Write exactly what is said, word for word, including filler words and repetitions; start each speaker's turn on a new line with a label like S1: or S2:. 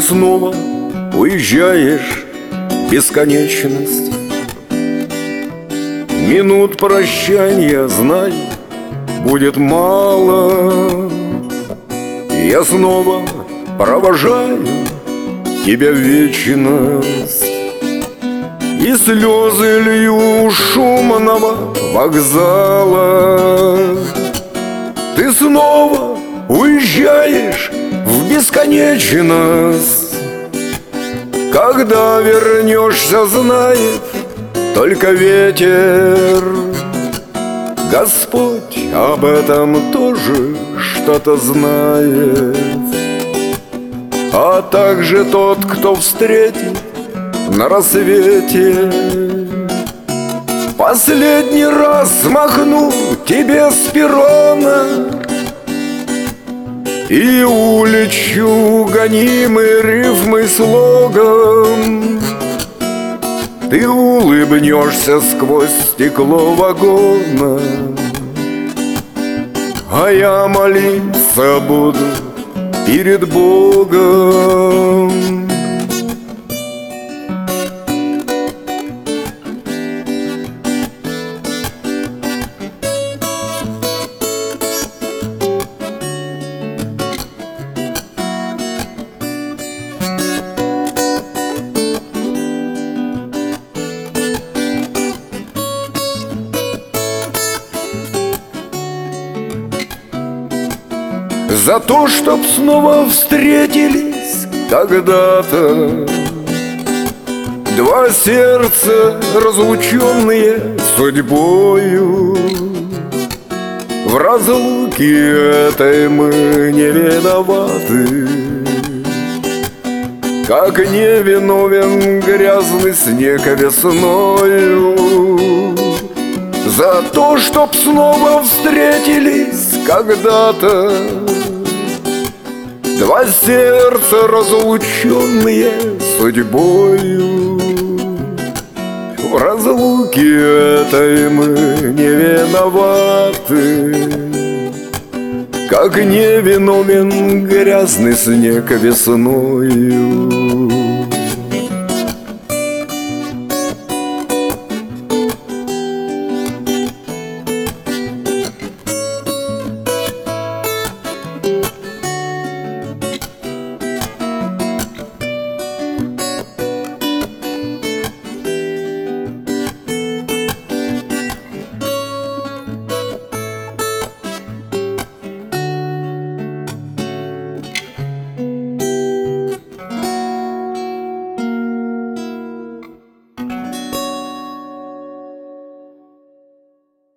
S1: снова уезжаешь в бесконечность. Минут прощания, знай, будет мало. Я снова провожаю тебя в вечность, и слезы лью у шумного вокзала. Ты снова уезжаешь в бесконечность. Когда вернешься, знает только ветер. Господь об этом тоже что-то знает, а также тот, кто встретит на рассвете. Последний раз махну тебе с перрона и улечу, гонимый рифмой слогом. Ты улыбнешься сквозь стекло вагона, а я молиться буду перед Богом. За то, чтоб снова встретились когда-то два сердца, разлученные судьбою. В разлуке этой мы не виноваты, как не виновен грязный снег весною. За то, чтоб снова встретились когда-то два сердца, разлученные судьбою. В разлуке этой мы не виноваты, как не виновен грязный снег весною.